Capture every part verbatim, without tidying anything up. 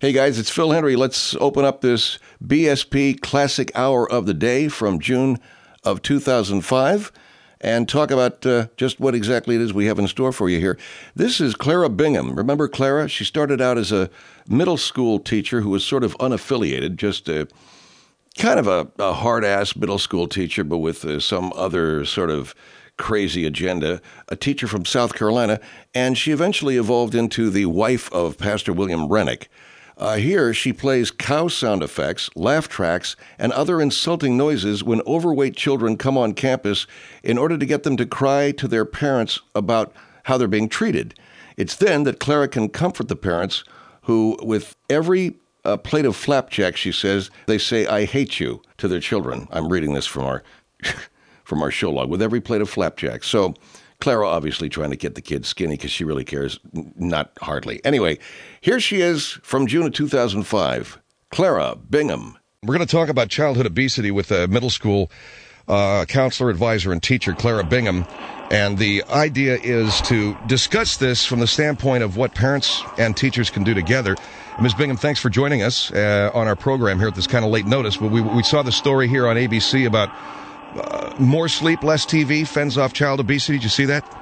Hey guys, it's Phil Henry. Let's open up this B S P Classic Hour of the Day from June of two thousand five and talk about uh, just what exactly it is we have in store for you here. This is Clara Bingham. Remember Clara? She started out as a middle school teacher who was sort of unaffiliated, just a kind of a, a hard-ass middle school teacher, but with uh, some other sort of crazy agenda, a teacher from South Carolina, and she eventually evolved into the wife of Pastor William Rennick. Uh, here, she plays cow sound effects, laugh tracks, and other insulting noises when overweight children come on campus in order to get them to cry to their parents about how they're being treated. It's then that Clara can comfort the parents who, with every uh, plate of flapjack, she says, they say, "I hate you," to their children. I'm reading this from our from our show log. With every plate of flapjack. So Clara obviously trying to get the kids skinny because she really cares. Not hardly. Anyway, here she is from June of two thousand five, Clara Bingham. We're going to talk about childhood obesity with a middle school uh, counselor, advisor, and teacher, Clara Bingham. And the idea is to discuss this from the standpoint of what parents and teachers can do together. Miz Bingham, thanks for joining us uh, on our program here at this kind of late notice. But we, we saw the story here on A B C about Uh, more sleep, less T V, fends off child obesity. Did you see that?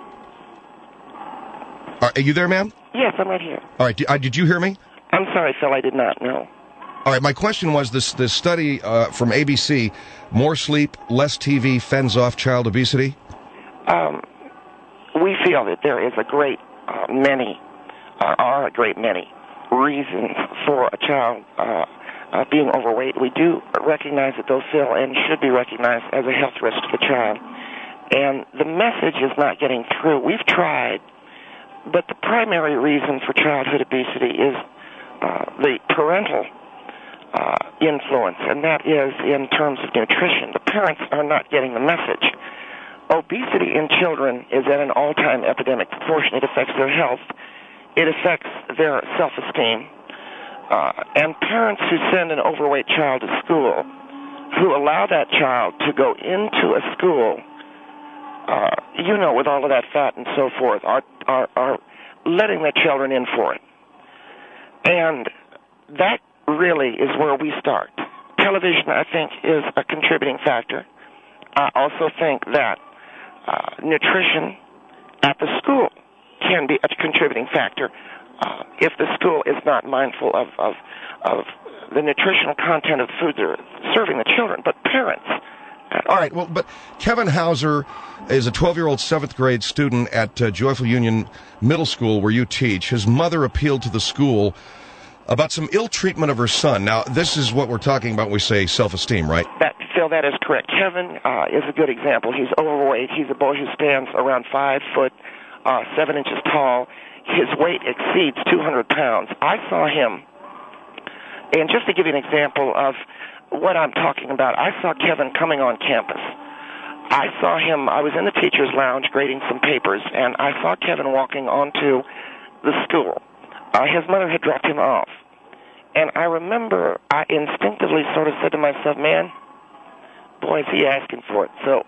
Are, are you there, ma'am? Yes, I'm right here. All right. Did, uh, did you hear me? I'm sorry, Phil. I did not know. All right. My question was this: this study uh, from A B C: more sleep, less T V, fends off child obesity. Um, we feel that there is a great uh, many, uh, are a great many reasons for a child Uh, Uh, being overweight. We do recognize that those feel and should be recognized as a health risk to the child. And the message is not getting through. We've tried, but the primary reason for childhood obesity is uh, the parental uh, influence, and that is in terms of nutrition. The parents are not getting the message. Obesity in children is at an all-time epidemic proportion. It affects their health. It affects their self-esteem. Uh, and parents who send an overweight child to school, who allow that child to go into a school, uh, you know, with all of that fat and so forth, are, are, are letting their children in for it. And that really is where we start. Television, I think, is a contributing factor. I also think that uh, nutrition at the school can be a contributing factor. Uh, if the school is not mindful of, of of the nutritional content of the food they're serving the children, but parents. All right, well, but Kevin Hauser is a twelve-year-old seventh grade student at uh, Joyful Union Middle School where you teach. His mother appealed to the school about some ill treatment of her son. Now, this is what we're talking about when we say self-esteem, right? That, Phil, that is correct. Kevin uh, is a good example. He's overweight. He's a boy who stands around five foot, uh, seven inches tall. His weight exceeds two hundred pounds. I saw him, and just to give you an example of what I'm talking about, I saw Kevin coming on campus. I saw him, I was in the teacher's lounge grading some papers, and I saw Kevin walking onto the school. Uh, his mother had dropped him off. And I remember I instinctively sort of said to myself, man, boy, is he asking for it. So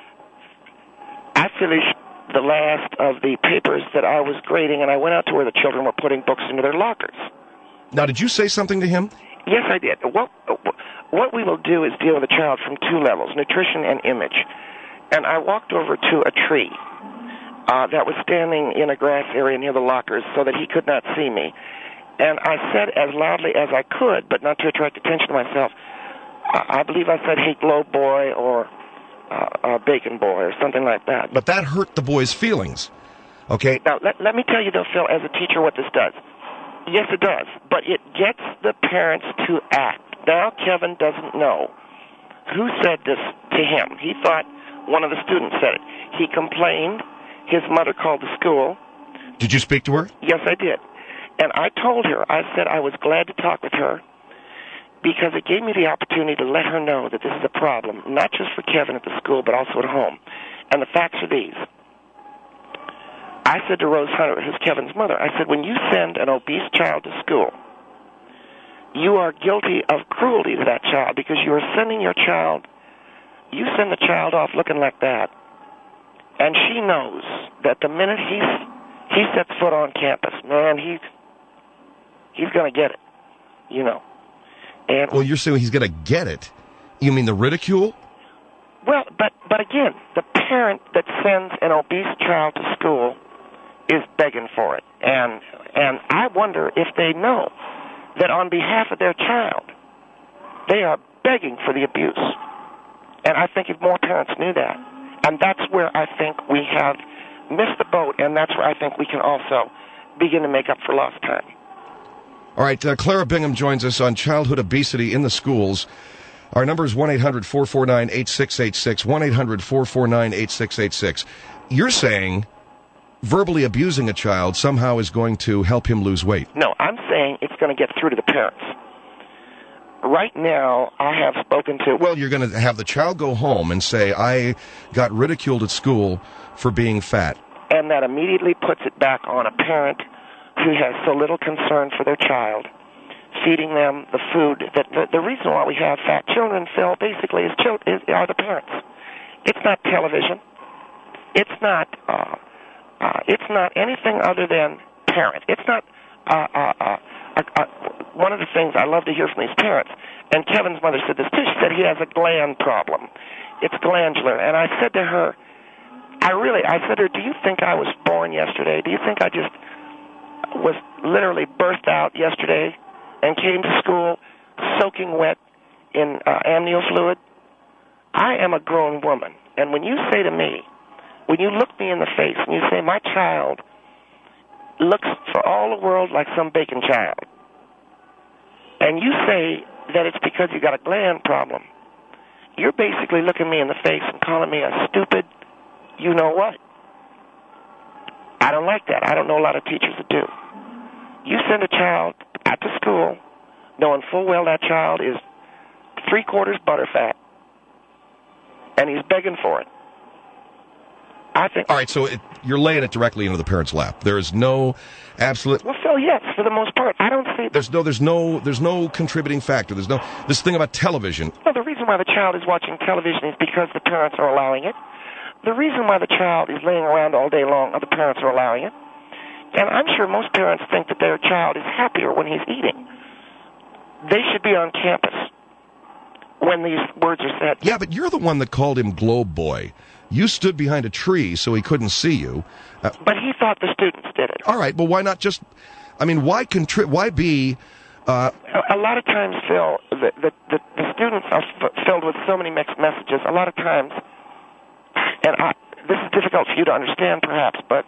I finished the last of the papers that I was grading, and I went out to where the children were putting books into their lockers. Now, did you say something to him? Yes, I did. What, what we will do is deal with a child from two levels, nutrition and image. And I walked over to a tree uh, that was standing in a grass area near the lockers so that he could not see me. And I said as loudly as I could, but not to attract attention to myself, I believe I said, "Hey, globe boy," or Uh, uh, bacon boy, or something like that. But that hurt the boy's feelings. Okay. Now, let, let me tell you, though, Phil, as a teacher, what this does. Yes, it does. But it gets the parents to act. Now, Kevin doesn't know who said this to him. He thought one of the students said it. He complained. His mother called the school. Did you speak to her? Yes, I did. And I told her, I said I was glad to talk with her, because it gave me the opportunity to let her know that this is a problem, not just for Kevin at the school, but also at home. And the facts are these. I said to Rose Hunter, who's Kevin's mother, I said, when you send an obese child to school, you are guilty of cruelty to that child, because you are sending your child, you send the child off looking like that, and she knows that the minute he's, he sets foot on campus, man, he's, he's going to get it, you know. And well, you're saying he's going to get it. You mean the ridicule? Well, but but again, the parent that sends an obese child to school is begging for it. And and I wonder if they know that on behalf of their child, they are begging for the abuse. And I think if more parents knew that, and that's where I think we have missed the boat, and that's where I think we can also begin to make up for lost time. All right, uh, Clara Bingham joins us on childhood obesity in the schools. Our number is one eight hundred four four nine eight six eight six, one eight hundred four four nine eight six eight six. You're saying verbally abusing a child somehow is going to help him lose weight. No, I'm saying it's going to get through to the parents. Right now, I have spoken to... Well, you're going to have the child go home and say, I got ridiculed at school for being fat. And that immediately puts it back on a parent who has so little concern for their child, feeding them the food. That the, the reason why we have fat children, Phil, basically is, chil- is are the parents. It's not television. It's not. Uh, uh, it's not anything other than parent. It's not. Uh, uh, uh, uh, uh, one of the things I love to hear from these parents, and Kevin's mother said this too. She said he has a gland problem. It's glandular, and I said to her, I really, I said to her, do you think I was born yesterday? Do you think I just was literally birthed out yesterday and came to school soaking wet in uh, amnio fluid? I am a grown woman. And when you say to me, when you look me in the face and you say, my child looks for all the world like some bacon child, and you say that it's because you got a gland problem, you're basically looking me in the face and calling me a stupid you-know-what. I don't like that. I don't know a lot of teachers that do. You send a child out to school knowing full well that child is three-quarters butterfat, and he's begging for it. I think. All right, so it, you're laying it directly into the parent's lap. There is no absolute. Well, Phil, yes, for the most part, I don't see. There's no, there's no, there's no contributing factor. There's no this thing about television. Well, the reason why the child is watching television is because the parents are allowing it. The reason why the child is laying around all day long, the parents are allowing it. And I'm sure most parents think that their child is happier when he's eating. They should be on campus when these words are said. Yeah, but you're the one that called him Globe Boy. You stood behind a tree so he couldn't see you. Uh, but he thought the students did it. All right, well, why not just, I mean, why contri- Why be... Uh, a, a lot of times, Phil, the, the, the, the students are f- filled with so many mixed messages. A lot of times, and I, this is difficult for you to understand perhaps, but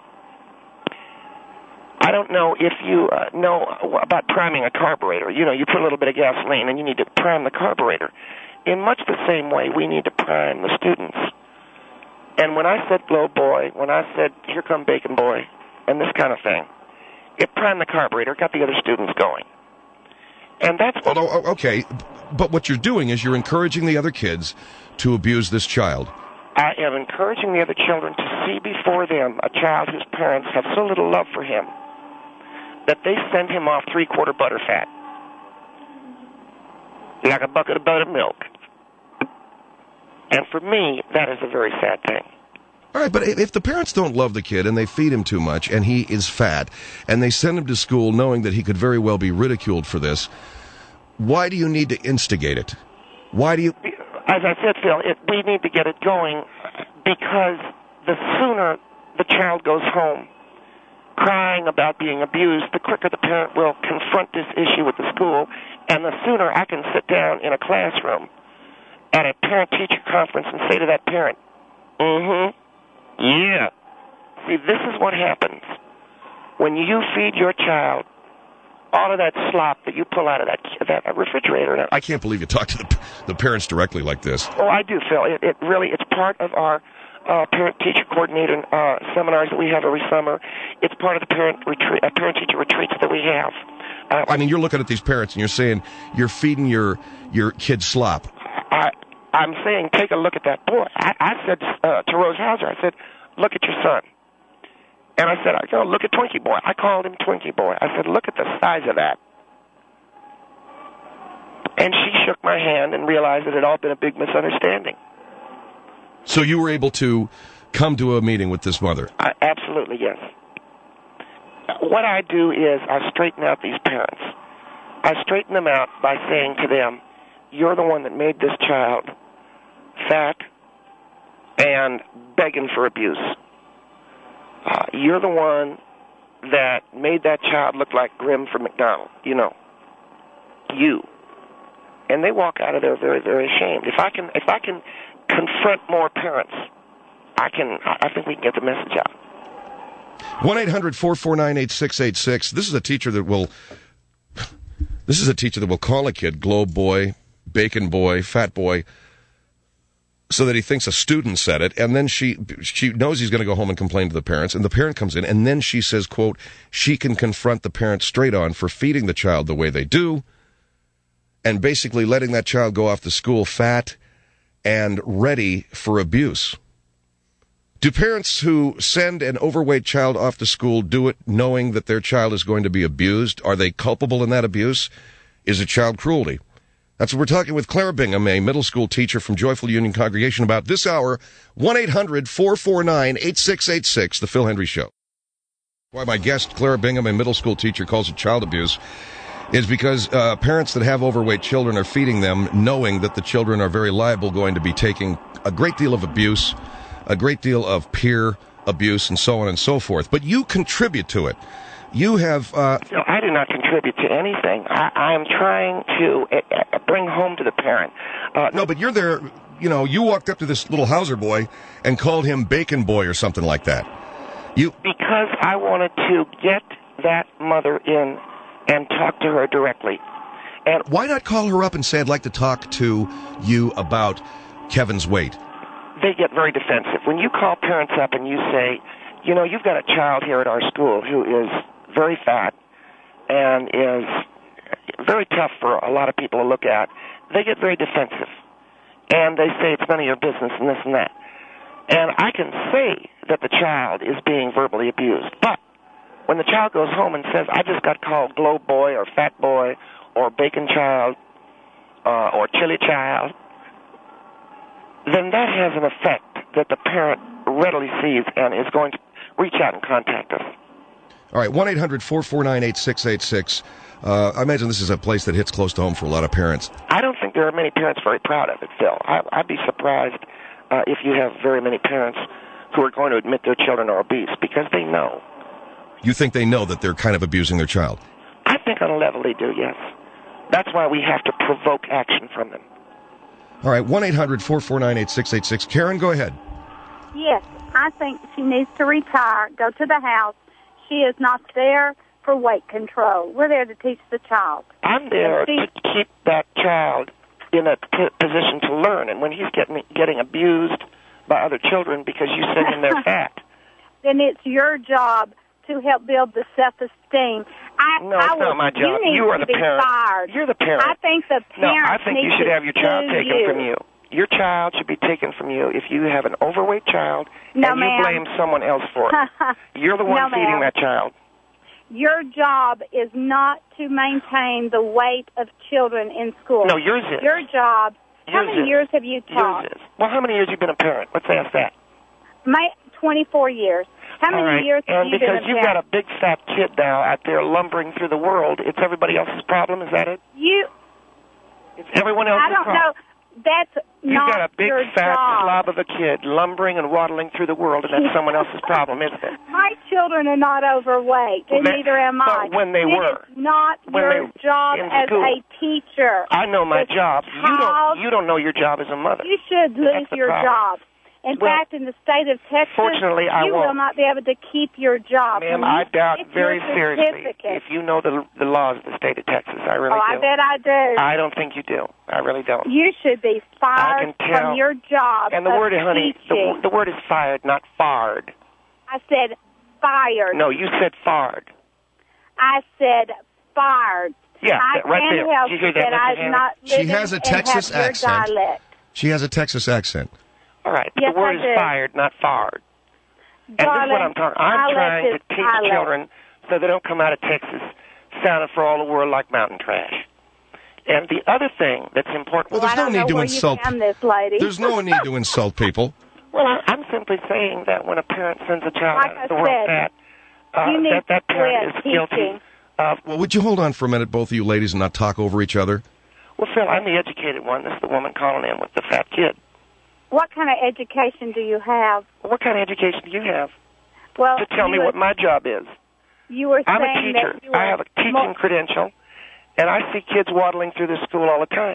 I don't know if you uh, know about priming a carburetor. You know, you put a little bit of gasoline and you need to prime the carburetor. In much the same way, we need to prime the students. And when I said Globe Boy, when I said here come Bacon Boy, and this kind of thing, it primed the carburetor, got the other students going. And that's what... Oh, okay, but what you're doing is you're encouraging the other kids to abuse this child. I am encouraging the other children to see before them a child whose parents have so little love for him that they send him off three-quarter butterfat, like a bucket of buttermilk. And for me, that is a very sad thing. All right, but if the parents don't love the kid and they feed him too much and he is fat and they send him to school knowing that he could very well be ridiculed for this, why do you need to instigate it? Why do you... As I said, Phil, it, we need to get it going because the sooner the child goes home crying about being abused, the quicker the parent will confront this issue with the school, and the sooner I can sit down in a classroom at a parent-teacher conference and say to that parent, mm-hmm, yeah. See, this is what happens when you feed your child all of that slop that you pull out of that that refrigerator. I can't believe you talk to the, the parents directly like this. Oh, I do, Phil. It, it really, it's part of our uh, parent-teacher coordinator uh, seminars that we have every summer. It's part of the parent retreat, uh, parent-teacher retreats that we have. Uh, I mean, you're looking at these parents and you're saying you're feeding your your kid slop. I, I'm saying take a look at that boy. I, I said uh, to Rose Hauser, I said, look at your son. And I said, I go, look at Twinkie Boy. I called him Twinkie Boy. I said, look at the size of that. And she shook my hand and realized it had all been a big misunderstanding. So you were able to come to a meeting with this mother? I, absolutely, yes. what I do is I straighten out these parents. I straighten them out by saying to them, you're the one that made this child fat and begging for abuse. Uh, you're the one that made that child look like Grim from McDonald's, you know. You. And they walk out of there very, very ashamed. If I can, if I can confront more parents, I can. I think we can get the message out. one eight hundred four four nine eight six eight six. This is a teacher that will. This is a teacher that will call a kid Globe Boy, Bacon Boy, Fat Boy, so that he thinks a student said it, and then she she knows he's going to go home and complain to the parents, and the parent comes in, and then she says, quote, she can confront the parent straight on for feeding the child the way they do, and basically letting that child go off to school fat and ready for abuse. Do parents who send an overweight child off to school do it knowing that their child is going to be abused? Are they culpable in that abuse? Is it child cruelty? That's what we're talking with Clara Bingham, a middle school teacher from Joyful Union Congregation, about this hour. one eight hundred four four nine eight six eight six, The Phil Hendry Show. Why my guest, Clara Bingham, a middle school teacher, calls it child abuse is because uh, parents that have overweight children are feeding them knowing that the children are very liable going to be taking a great deal of abuse, a great deal of peer abuse, and so on and so forth. But you contribute to it. You have... Uh, no, I do not contribute to anything. I, I am trying to uh, bring home to the parent. Uh, no, but you're there, you know, you walked up to this little Hauser boy and called him Bacon Boy or something like that. You Because I wanted to get that mother in and talk to her directly. And why not call her up and say, I'd like to talk to you about Kevin's weight? They get very defensive. When you call parents up and you say, you know, you've got a child here at our school who is very fat and is very tough for a lot of people to look at, they get very defensive. And they say it's none of your business and this and that. And I can say that the child is being verbally abused. But when the child goes home and says, I just got called Globe Boy or Fat Boy or Bacon Child uh, or Chili Child, then that has an effect that the parent readily sees and is going to reach out and contact us. All right, one eight hundred four four nine eight six eight six. Uh, I imagine this is a place that hits close to home for a lot of parents. I don't think there are many parents very proud of it, Phil. I, I'd be surprised uh, if you have very many parents who are going to admit their children are obese, because they know. You think they know that they're kind of abusing their child? I think on a level they do, yes. That's why we have to provoke action from them. All right, one eight hundred four four nine eight six eight six. Karen, go ahead. Yes, I think she needs to retire, go to the house. She is not there for weight control. We're there to teach the child. I'm there she, to keep that child in a p- position to learn. And when he's getting getting abused by other children because you send him their fat, then it's your job to help build the self-esteem. I, no, I it's will, not my job. You, you are the parent. Fired. You're the parent. I think the parents No, I think you should have your child taken you. from you. Your child should be taken from you if you have an overweight child no, and you ma'am. blame someone else for it. You're the one no, feeding ma'am. that child. Your job is not to maintain the weight of children in school. No, yours is. Your job. Yours how many is. years have you taught? Yours is. Well, how many years have you been a parent? Let's ask that. My twenty-four years. How many All right. years have and you been a because you've parent? got a big fat kid now out there lumbering through the world, it's everybody else's problem. Is that it? You. It's everyone else's I don't problem. know. That's You've not got a big your fat job. slob of a kid lumbering and waddling through the world, and that's someone else's problem, isn't it? My children are not overweight, and But- neither am I. but when they it were. is not When your they- job in as school. a teacher. I know my The job. You child- don't. You don't know your job as a mother. You should lose That's the your problem. job. In Well, fact, in the state of Texas, fortunately, I you won't. will not be able to keep your job. Ma'am, When I you doubt get very your seriously certificate- if you know the the laws of the state of Texas. I really oh, do. I bet I do. I don't think you do. I really don't. You should be fired I can tell. from your job and the of word, honey, teaching. the, the word is fired, not fired. I said fired. No, you said fired. I said fired. Yeah, I that- right can't there. help Did you hear that, that Missus I'm Hanley? not She living has a and Texas have your accent. dialect. She has a Texas accent. All right. Yes, the word I is do. fired, not fired. And this is what Darling, I'm talking. I'm dialect trying to is teach dialect. children so they don't come out of Texas sounding for all the world like mountain trash. And the other thing that's important. Well, there's I no don't need know to where insult. You found this lady. There's no need to insult people. Well, I, I'm simply saying that when a parent sends a child Like out I of the world said. fat, uh, You need that that to parent quit is guilty teaching. of. Well, would you hold on for a minute, both of you ladies, and not talk over each other? Well, Phil, I'm the educated one. This is the woman calling in with the fat kid. What kind of education do you have? What kind of education do you have Well, to tell you me were, what my job is? You were I'm a saying teacher. that you were I have a teaching mo- credential, and I see kids waddling through the school all the time.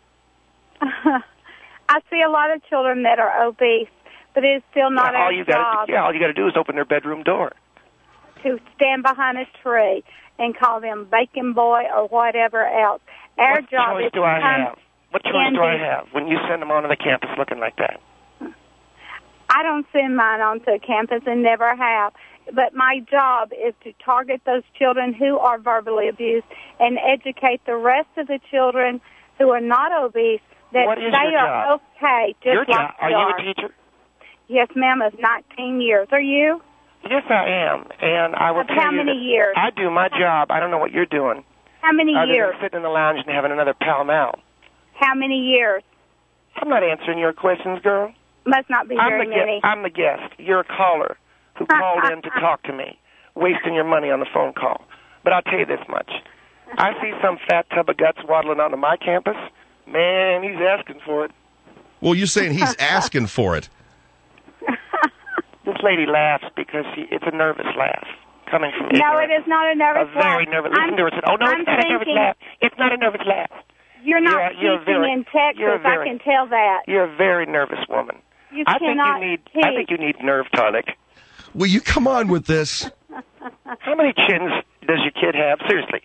I see a lot of children that are obese, but it's still not yeah, all our you job got yeah, all you got to do is open their bedroom door. to stand behind a tree and call them Bacon Boy or whatever else. Our what job choice is do to I come have? What choice do I in the- have when you send them onto the campus looking like that? I don't send mine onto a campus and never have. But my job is to target those children who are verbally abused and educate the rest of the children who are not obese that What is they your are job? okay, just Your like job? Are you you are. a teacher? Yes, ma'am, of nineteen years. Are you? Yes, I am, and I will Of tell how you many that years? I do my job. I don't know what you're doing. How many Other years? than sitting in the lounge and having another Pall Mall. How many years? I'm not answering your questions, girl. Must not be I'm very the many. guest. I'm the guest. You're a caller who called in to talk to me, wasting your money on the phone call. But I'll tell you this much: I see some fat tub of guts waddling onto my campus. Man, he's asking for it. Well, you're saying he's asking for it. This lady laughs because she, it's a nervous laugh coming from No, ignorance. it is not a nervous A very laugh. nervous. Listen I'm, to her. Say, oh no, I'm it's not a nervous thinking- laugh. It's not a nervous laugh. You're not You're- you're teaching very- in Texas. you're very- I can tell that. You're a very nervous woman. You I think cannot you need. teach. I think you need nerve tonic. Will you come on with this? How many chins does your kid have? Seriously.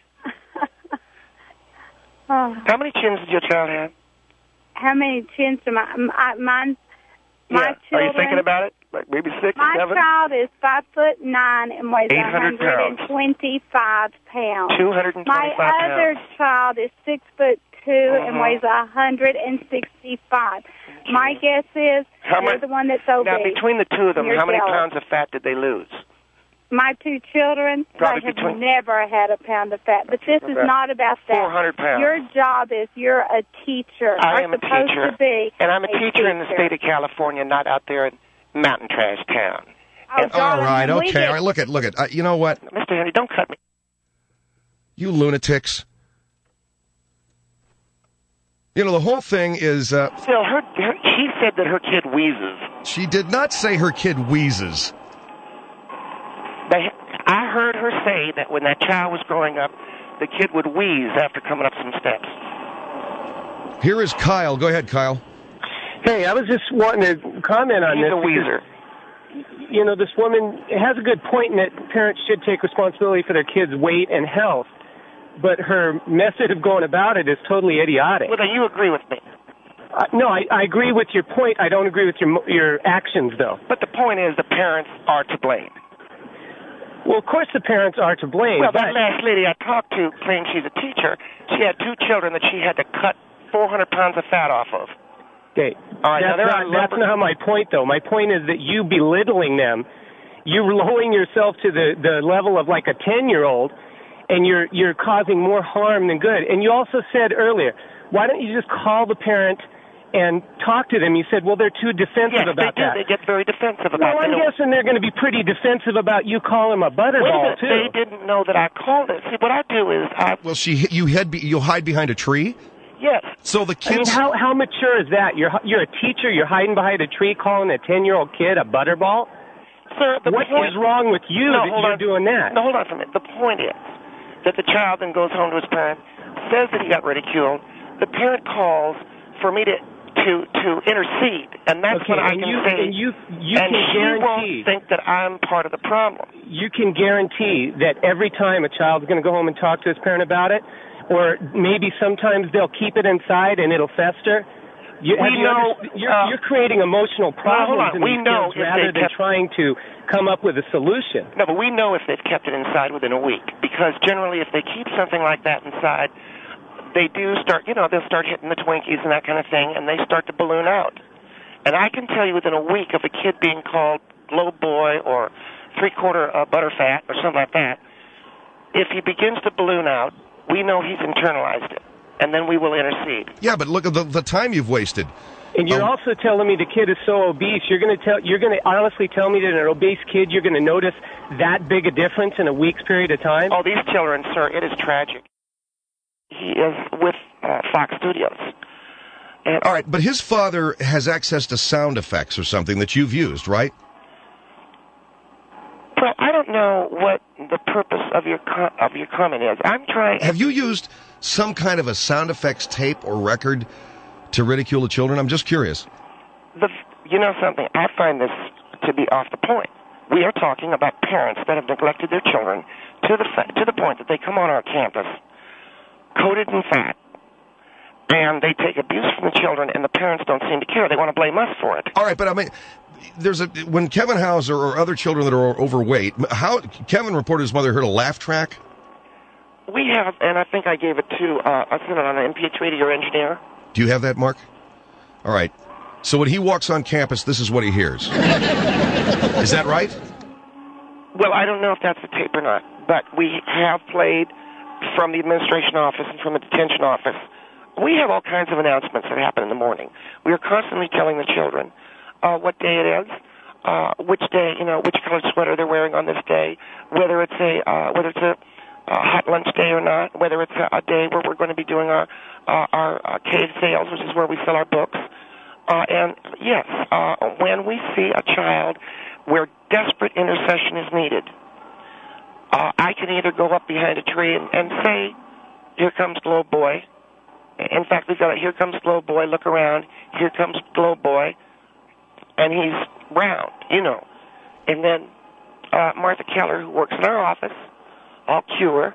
Oh, How many chins does your child have? how many chins do my, my mine? My yeah. children. Are you thinking about it? Like maybe six, My seven? child is five foot nine and weighs eight one hundred hundred and twenty-five pounds. Two hundred and My twenty-five other pounds. child is six foot two and Mhm. weighs a hundred and sixty-five. My guess is How you're much- the one that's obese. Now, between the two of them, You're how many jealous. pounds of fat did they lose? My two children, Probably they have between- never had a pound of fat. But this is About not about that. four hundred pounds. Your job is you're a teacher. I You're am a supposed teacher, to be and I'm a, a teacher, in the teacher. state of California, not out there in Mountain Trash Town. Oh, And- All darling, right, when we okay. get- All right, look at, look at. Uh, you know what? Mister Henry, don't cut me. You lunatics. You know, the whole thing is, uh, Phil, her, her, she said that her kid wheezes. she did not say her kid wheezes. They, I heard her say that when that child was growing up, the kid would wheeze after coming up some steps. Here is Kyle. Go ahead, Kyle. Hey, I was just wanting to comment on He's this. a wheezer. because, You know, this woman has a good point in that parents should take responsibility for their kids' weight and health, but her method of going about it is totally idiotic. Well, then you agree with me. Uh, no, I, I agree with your point. I don't agree with your mo- your actions, though. But the point is the parents are to blame. Well, of course the parents are to blame. Well, but that last lady I talked to claims she's a teacher. She had two children that she had to cut four hundred pounds of fat off of. Okay. All right, now that's, there not, are that's lumber- not my point, though. My point is that you belittling them, you're lowering yourself to the, the level of like a ten-year-old, and you're you're causing more harm than good. And you also said earlier, why don't you just call the parent and talk to them? You said, well, they're too defensive Yes, about they do. that. They get very defensive Well, about I'm it. guessing they're going to be pretty defensive about you calling them a Wait a butterball, minute. too. They didn't know that I called it. See, what I do is I Well, she, you head, be, you hide behind a tree. yes. So the I mean, kids. how how mature is that? You're you're a teacher. You're hiding behind a tree, calling a ten-year-old kid a butterball. Sir, the What point is wrong with you No, that hold you're on. doing that? No, hold on for a minute. The point is that the child then goes home to his parent, says that he got ridiculed. The parent calls for me to to to intercede, and that's Okay, what I and can you say. and you you and can she guarantee won't think that I'm part of the problem. you can guarantee that every time a child's going to go home and talk to his parent about it, or maybe sometimes they'll keep it inside and it'll fester. You, We have you know, underst- you're, uh, you're creating emotional hold problems on. in We these know kids if rather they than kept- trying to come up with a solution. No, but we know if they've kept it inside within a week, because generally if they keep something like that inside, they do start, you know, they'll start hitting the Twinkies and that kind of thing, and they start to balloon out. And I can tell you within a week of a kid being called globe boy or three-quarter uh, butterfat or something like that, if he begins to balloon out, we know he's internalized it, and then we will intercede. Yeah, but look at the, the time you've wasted. And you're Oh. also telling me the kid is so obese. You're going to tell. You're going to honestly tell me that an obese kid, you're going to notice that big a difference in a week's period of time? Oh, these children, sir, it is tragic. He is with uh, Fox Studios. And, All right, but his father has access to sound effects or something that you've used, right? well, I don't know what the purpose of your co- of your comment is. I'm trying. Have you used some kind of a sound effects tape or record to ridicule the children? I'm just curious. The, you know something? I find this to be off the point. We are talking about parents that have neglected their children to the fa- to the point that they come on our campus coated in fat, and they take abuse from the children, and the parents don't seem to care. They want to blame us for it. All right, but I mean, there's a when Kevin Hauser or other children that are overweight, how Kevin reported his mother heard a laugh track. We have, and I think I gave it to uh, I sent it on an M P three to your engineer. Do you have that, Mark? All right. So when he walks on campus, this is what he hears. Is that right? Well, I don't know if that's the tape or not, but we have played from the administration office and from the detention office. We have all kinds of announcements that happen in the morning. We are constantly telling the children uh, what day it is, uh, which day, you know, which colored sweater they're wearing on this day, whether it's a uh, whether it's a uh, hot lunch day or not, whether it's a, a day where we're going to be doing our uh, our uh, cave sales, which is where we sell our books. Uh, and yes, uh, when we see a child where desperate intercession is needed, uh, I can either go up behind a tree and, and say, "Here comes Globe Boy." In fact, we've got a "Here comes Globe Boy." Look around. Here comes Globe Boy, and he's round, you know. And then uh, Martha Keller, who works in our office, I'll cue her.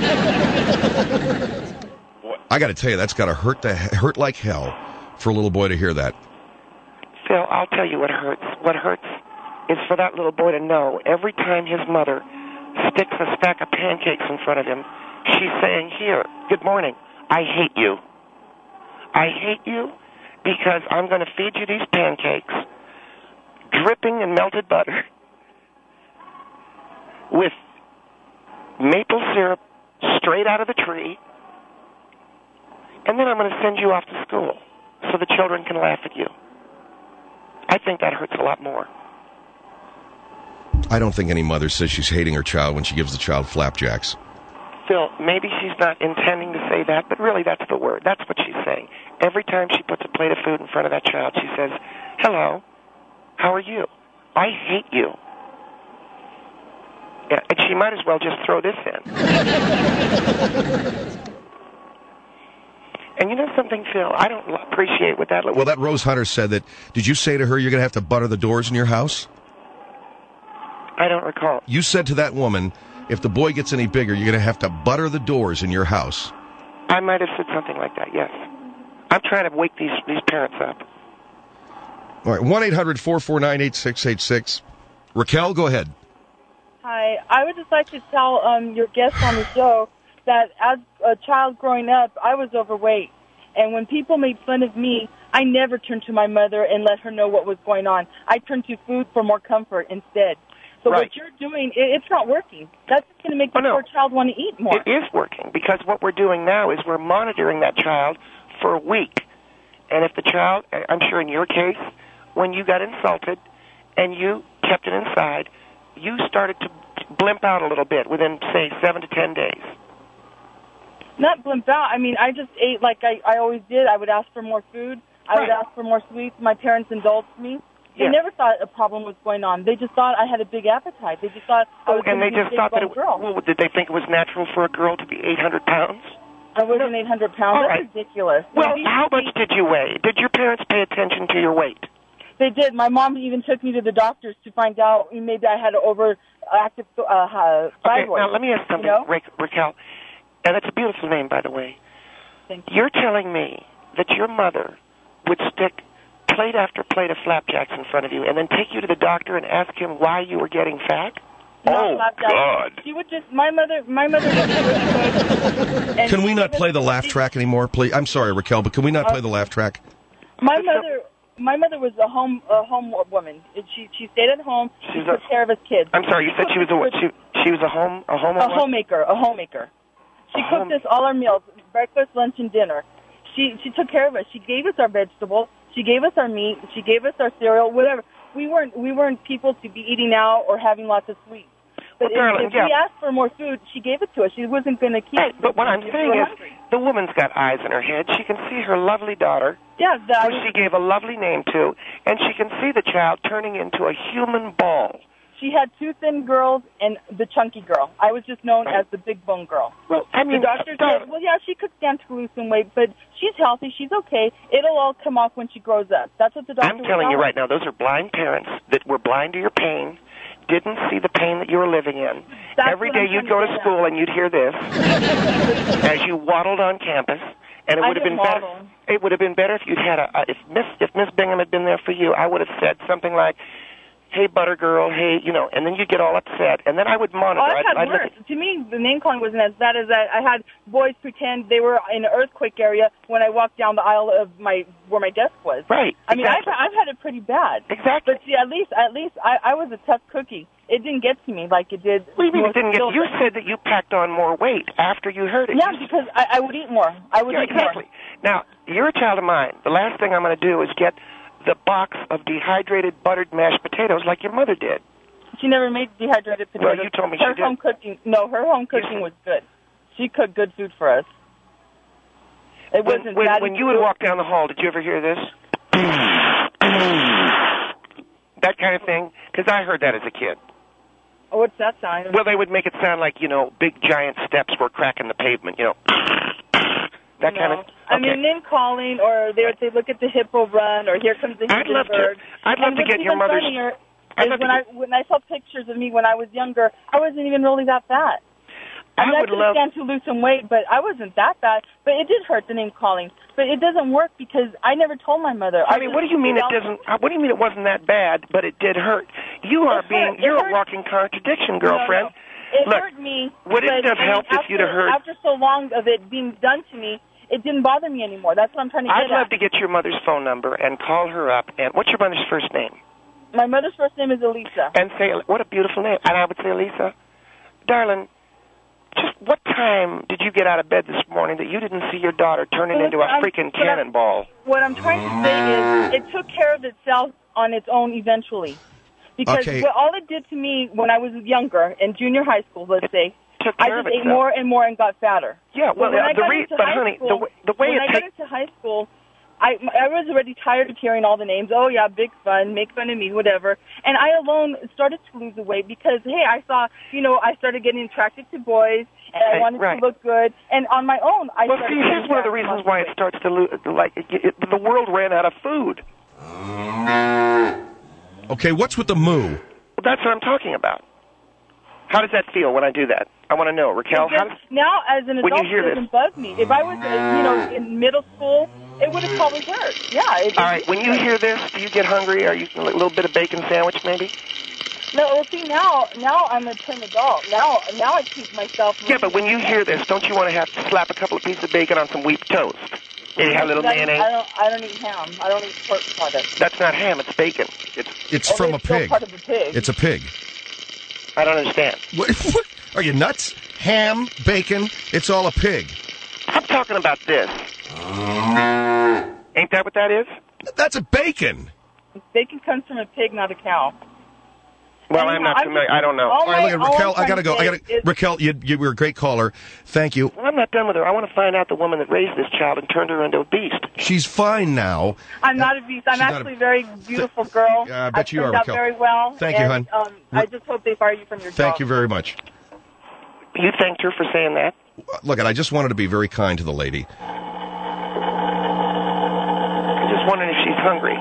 I got to tell you, that's got to hurt the hurt like hell for a little boy to hear that. Phil, I'll tell you what hurts. What hurts is for that little boy to know every time his mother sticks a stack of pancakes in front of him, she's saying, "Here, good morning. I hate you. I hate you because I'm going to feed you these pancakes dripping in melted butter with maple syrup straight out of the tree, and then I'm going to send you off to school so the children can laugh at you." I think that hurts a lot more. I don't think any mother says she's hating her child when she gives the child flapjacks. Phil, maybe she's not intending to say that, but really that's the word. That's what she's saying. Every time she puts a plate of food in front of that child, she says, "Hello, how are you? I hate you." Yeah, and she might as well just throw this in. And you know something, Phil? I don't appreciate what that... Well, that Rose Hunter said that, did you say to her you're going to have to butter the doors in your house? I don't recall. You said to that woman, if the boy gets any bigger, you're going to have to butter the doors in your house. I might have said something like that, yes. I'm trying to wake these, these parents up. All right, one eight hundred four four nine eight six eight six. Raquel, go ahead. Hi. I would just like to tell um, your guest on the show that as a child growing up, I was overweight. And when people made fun of me, I never turned to my mother and let her know what was going on. I turned to food for more comfort instead. So right. what you're doing, it, it's not working. That's just going to make the oh, no. poor child want to eat more. It is working, because what we're doing now is we're monitoring that child for a week. And if the child, I'm sure in your case, when you got insulted and you kept it inside, you started to blimp out a little bit within, say, seven to ten days. Not blimp out. I mean, I just ate like I, I always did. I would ask for more food. I right. would ask for more sweets. My parents indulged me. They yeah. never thought a problem was going on. They just thought I had a big appetite. They just thought I oh, was and going they to be just a big thought that bone it, girl. well, did they think it was natural for a girl to be eight hundred pounds? I wasn't eight hundred pounds. All That's right. ridiculous. Well, Maybe how much did you weigh? Did your parents pay attention to your weight? They did. My mom even took me to the doctors to find out maybe I had an overactive uh, uh, thyroid. Okay, now let me ask something, you know? Ra- Raquel. And it's a beautiful name, by the way. Thank you. You're telling me that your mother would stick plate after plate of flapjacks in front of you and then take you to the doctor and ask him why you were getting fat? Not oh, flapjacks. God. She would just, my mother, my mother was really good. Can we not play the laugh track anymore, please? I'm sorry, Raquel, but can we not play the laugh track? My mother, my mother was a home, a home woman. She she stayed at home. She She's took a- care of us kids. I'm sorry, you said she was a what? She, she was a home, a home, A homemaker, a homemaker. She A cooked home- us all our meals, breakfast, lunch, and dinner. She she took care of us. She gave us our vegetables. She gave us our meat. She gave us our cereal, whatever. We weren't we weren't people to be eating out or having lots of sweets. But well, darling, if, if yeah. we asked for more food, she gave it to us. She wasn't going to keep Hey, it. but what I'm if saying we were is, hungry. the woman's got eyes in her head. She can see her lovely daughter, Yeah, that who she gave a lovely name to, and she can see the child turning into a human ball. She had two thin girls and the chunky girl. I was just known Right. as the big bone girl. Well, I mean, The doctor don't- said, well, yeah, she could stand to lose some weight, but she's healthy. She's okay. It'll all come off when she grows up. That's what the doctor I'm was telling you telling right now, those are blind parents that were blind to your pain, didn't see the pain that you were living in. That's Every what day I'm you'd trying go to to get school and you'd hear this as you waddled on campus, and it I would have been didn't better. waddle. It would have been better if you'd had a uh, if Miss if Miss Bingham had been there for you. I would have said something like, "Hey, butter girl, hey," you know, and then you'd get all upset, and then I would monitor. Oh, I've I'd, had I'd worse. look at- To me, the name calling wasn't as bad as that. I had boys pretend they were in an earthquake area when I walked down the aisle of my where my desk was. Right. I mean, exactly. I've I've had it pretty bad. Exactly. But see, at least at least I, I was a tough cookie. It didn't get to me like it did. What do you mean it most didn't get? children. You said that you packed on more weight after you heard it. Yeah, You- because I, I would eat more. I would Yeah, eat exactly. Now, you're a child of mine. The last thing I'm going to do is get the box of dehydrated buttered mashed potatoes like your mother did. more. She never made dehydrated potatoes. Well, you told me her she did. home cooking. No, her home cooking was good. She cooked good food for us. It When, wasn't when, bad. when you would walk down the hall, did you ever hear this? That kind of thing? Because I heard that as a kid. Oh, what's that sound? Well, they would make it sound like, you know, big giant steps were cracking the pavement, you know. That no. kind of... Okay. I mean, name calling, or they would say, look at the hippo run, or here comes the I'd love to. Hindenburg. I'd love And to what's get your even mother's... funnier I'd is love when to I get- when I saw pictures of me when I was younger, I wasn't even really that fat. I mean, I I would could love... stand to lose some weight, but I wasn't that bad. But it did hurt, the name calling. But it doesn't work because I never told my mother. I mean, what do you mean it doesn't... uh, What do you mean it wasn't that bad, but it did hurt? You are It hurt. being... It You're hurt. a walking contradiction, No, no. girlfriend. It Look, hurt me. would it but, have I mean, helped if after, you'd have heard... After so long of it being done to me, it didn't bother me anymore. That's what I'm trying to I'd get love at. to get your mother's phone number and call her up. And what's your mother's first name? My mother's first name is Elisa. And say, what a beautiful name. And I would say, Elisa, darling, just what time did you get out of bed this morning that you didn't see your daughter turning Well, into a I'm- freaking but I'm- cannonball? What I'm trying to say is it took care of itself on its own eventually. Because Okay. what, all it did to me when I was younger, in junior high school, let's say, Took I care of just ate itself. more and more and got fatter. Yeah, well, but when uh, I the got re- into but high honey, school, the, w- the way when it I got takes... into high school, I, I was already tired of hearing all the names. Oh, yeah, big fun, make fun of me, whatever. And I alone started to lose the weight because, hey, I saw, you know, I started getting attracted to boys, and I Hey, wanted right. to look good. And on my own, I Well, started see, getting here's one of the fat and reasons lost why weight. it starts to lose... Like, it, it, the world ran out of food. Okay, what's with the moo? Well, that's what I'm talking about. How does that feel when I do that? I want to know, Raquel. It How just- does... now, as an When you adult, hear it this- doesn't bug me. If I was, uh, you know, in middle school, it would have probably hurt. Yeah. It, All right, when you hear this, do you get hungry? Are you a little bit of bacon sandwich, maybe? No, well, see, now, now I'm a trim adult. Now, now I keep myself. Yeah, but when you hear this, don't you want to have to slap a couple of pieces of bacon on some wheat toast? Maybe have a little I don't, mayonnaise. I don't, I don't eat ham. I don't eat pork products. That's not ham, it's bacon. It's... It's Oh, from a it's still pig. part of a pig. It's a pig. I don't understand. What, what? Are you nuts? Ham, bacon, it's all a pig. I'm talking about this. Ain't that what that is? That's a bacon. Bacon comes from a pig, not a cow. Well, Anyhow, I'm not I'm familiar. just- I don't know. all All right, my- look at all Raquel. I'm I gotta go. trying I to gotta. say is- Raquel, you, you were a great caller. Thank you. Well, I'm not done with her. I want to find out the woman that raised this child and turned her into a beast. She's fine now. I'm not a beast. I'm She's not actually a- a very beautiful girl. Yeah, I bet I've you are, turned out Raquel. very well. Thank you, and, hon. Um, I just hope they fire you from your job. Thank you very much. You thanked her for saying that? Look, I just wanted to be very kind to the lady. I'm just wondering if she's hungry.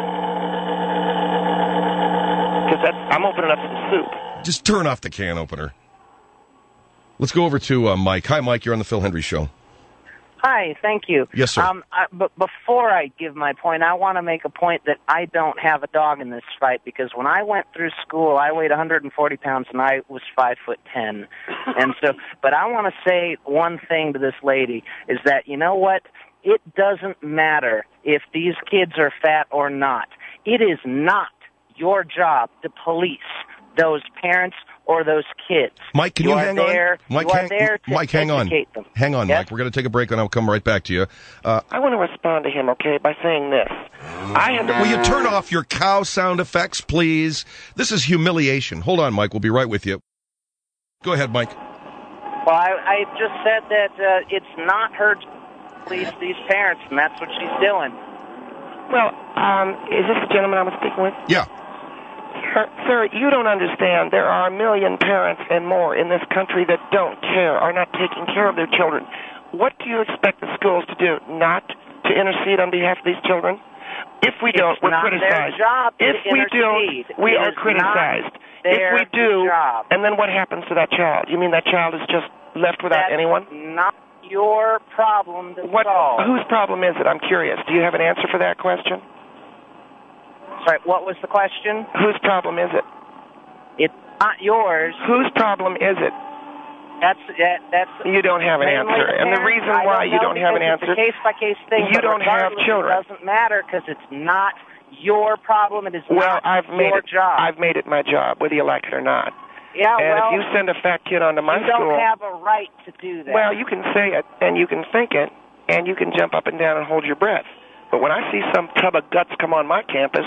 Because I'm opening up some soup. Just turn off the can opener. Let's go over to uh, Mike. Hi, Mike. You're on the Phil Hendry Show. Hi, thank you. Yes, sir. Um, I, but before I give my point, I want to make a point that I don't have a dog in this fight because when I went through school, I weighed one hundred forty pounds and I was five foot ten, and so. But I want to say one thing to this lady is that you know what? It doesn't matter if these kids are fat or not. It is not your job to police those parents or those kids. Mike, can you, you hang there, on? Mike, you hang, are there to Mike, hang on. educate them. Hang on, yes? Mike. We're going to take a break, and I'll come right back to you. Uh, I want to respond to him, okay, by saying this. I had to... Will you turn off your cow sound effects, please? This is humiliation. Hold on, Mike. We'll be right with you. Go ahead, Mike. Well, I, I just said that uh, it's not her to police these parents, and that's what she's doing. Well, um, is this the gentleman I was speaking with? Yeah. Sir, sir, you don't understand. There are a million parents and more in this country that don't care, are not taking care of their children. What do you expect the schools to do? Not to intercede on behalf of these children? If we don't, it's we're not criticized. Their job if to we intercede. don't, we it are criticized. If we do, job. and then what happens to that child? You mean that child is just left without That's anyone? Not your problem to what, solve. Whose problem is it? I'm curious. Do you have an answer for that question? Sorry, what was the question? Whose problem is it? It's not yours. Whose problem is it? That's that, that's. You don't have an answer, the and the reason why don't you don't have an answer. It's a case by case thing. You don't have children. It doesn't matter because it's not your problem. It is well, not I've made your it, job. I've made it my job, whether you like it or not. Yeah, and well, if you send a fat kid onto my you school, don't have a right to do that. Well, you can say it, and you can think it, and you can jump up and down and hold your breath. But when I see some tub of guts come on my campus.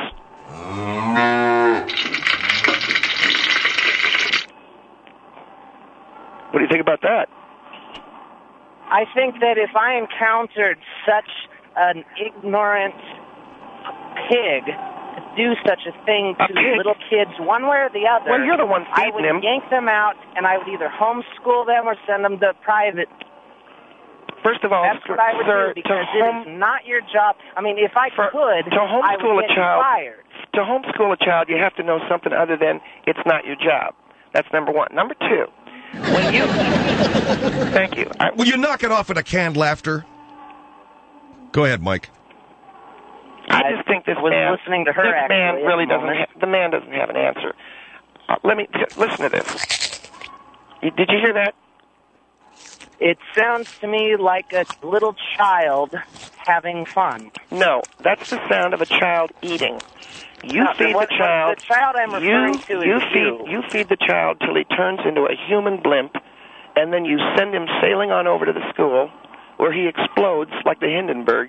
What do you think about that? I think that if I encountered such an ignorant pig to do such a thing to a little kids one way or the other, well, you're the one feeding I would them. yank them out, and I would either homeschool them or send them to private. First of all, that's what I would sir, do because home, it is not your job. I mean, if I for, could, to homeschool I would a get child, fired. To homeschool a child, you have to know something other than it's not your job. That's number one. Number two, when you thank you. I, Will you knock it off with a canned laughter? Go ahead, Mike. I just think this was man, listening to her. This actually, man really doesn't. Moment. Ha- the man doesn't have an answer. Uh, let me t- listen to this. You, did you hear that? It sounds to me like a little child having fun. No, that's the sound of a child eating. You no, feed what, the child. The child I'm referring you, to you is feed, you. You feed the child till he turns into a human blimp, and then you send him sailing on over to the school, where he explodes like the Hindenburg.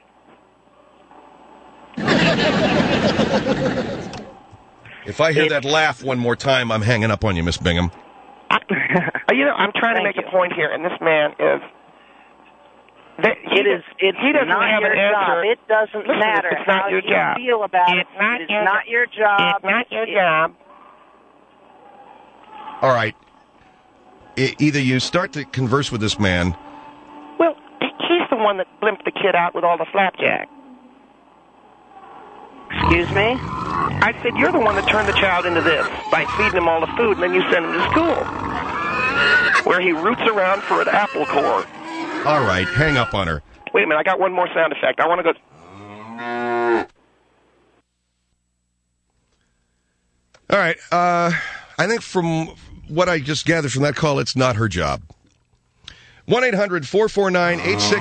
If I hear it, that laugh one more time, I'm hanging up on you, Miss Bingham. I, you know, I'm trying to make you. a point here, and this man is. That he, it is. It's he doesn't not have your an answer. job. It doesn't Listen, matter it's not how your you job. feel about it's it. Not it is your not your job. It's not your it, job. All right. I, either you start to converse with this man. Well, he's the one that blimped the kid out with all the flapjack. Excuse me? I said, you're the one that turned the child into this by feeding him all the food, and then you send him to school, where he roots around for an apple core. All right, hang up on her. Wait a minute, I got one more sound effect. I want to go... All right, uh, I think from what I just gathered from that call, it's not her job. one eight hundred four four nine eight six